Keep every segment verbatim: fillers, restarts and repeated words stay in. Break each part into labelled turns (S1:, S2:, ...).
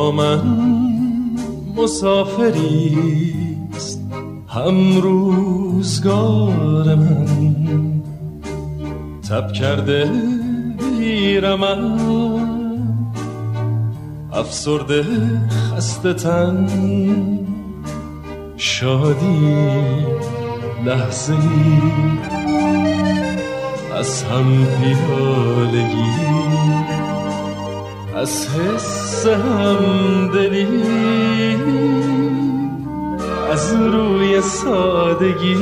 S1: با من مسافریست هم روزگار من، تب کرده بیرمن افسرده خسته تن، شادی لحظه‌ای از هم پیالگی، از حس همدلی، از روی سادگی.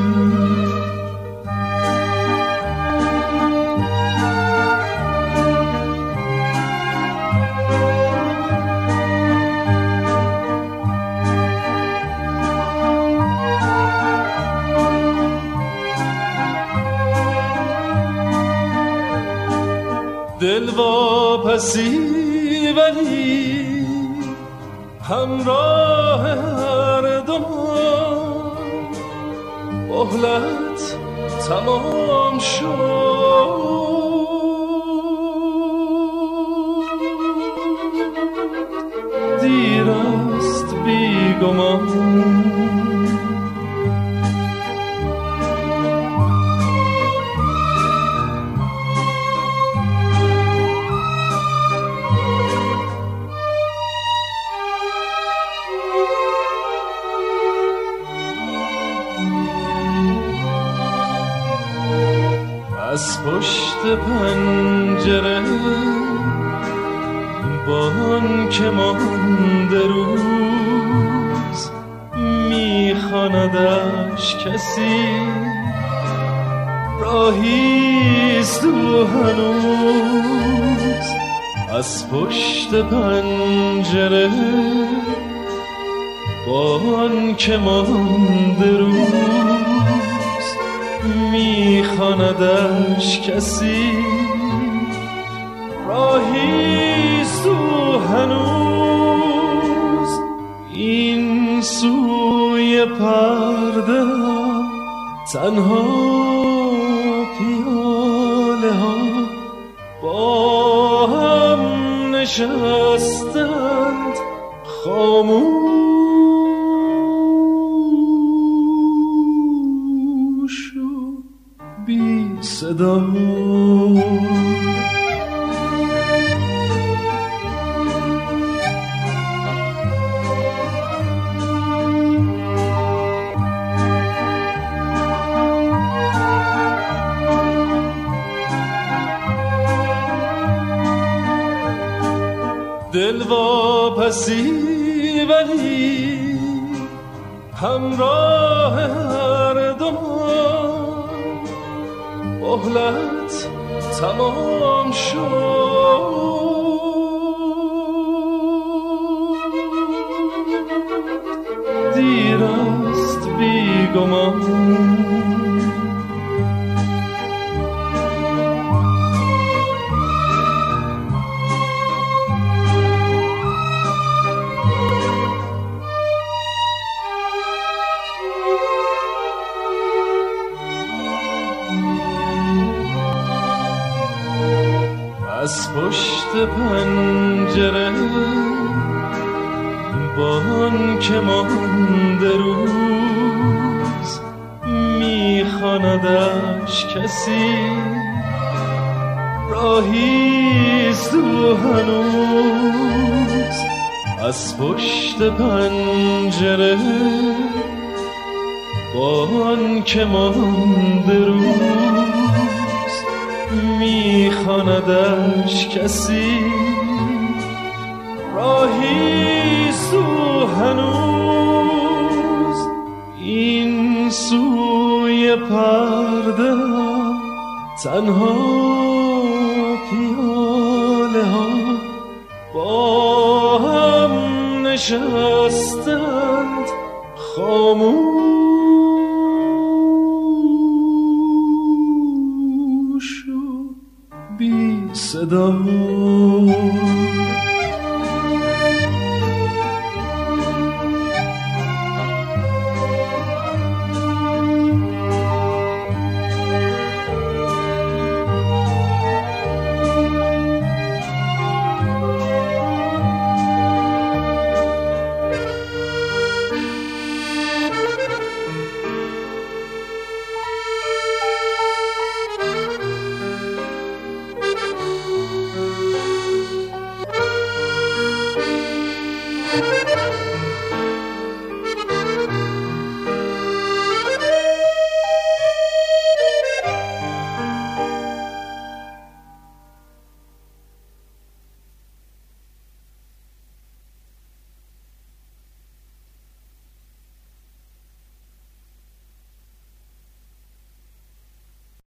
S1: دل واپسی ولی همراه هر دو مهلت تمام شد، دیر است بیگمان. از پشت پنجره با آن که مانده روز میخواندش کسی، راهیست او هنوز. از پشت پنجره با آن که مانده روز میخواندش کسی، راهیست او هنوز. این سوی پرده تنها پیاله ها با هم نشستند خاموش و بی صدا. دل واپسی ولی همراه هر دو مهلت تمام شد، دیر است بیگمان. از پشت پنجره با آن که مانده روز میخواندش کسی، راهیست او هنوز. از پشت پنجره با آن که مانده روز میخواندش کسی، راهیست او هنوز. این سوی پرده تنها پیاله ها با هم نشستند خاموش و بی صدا.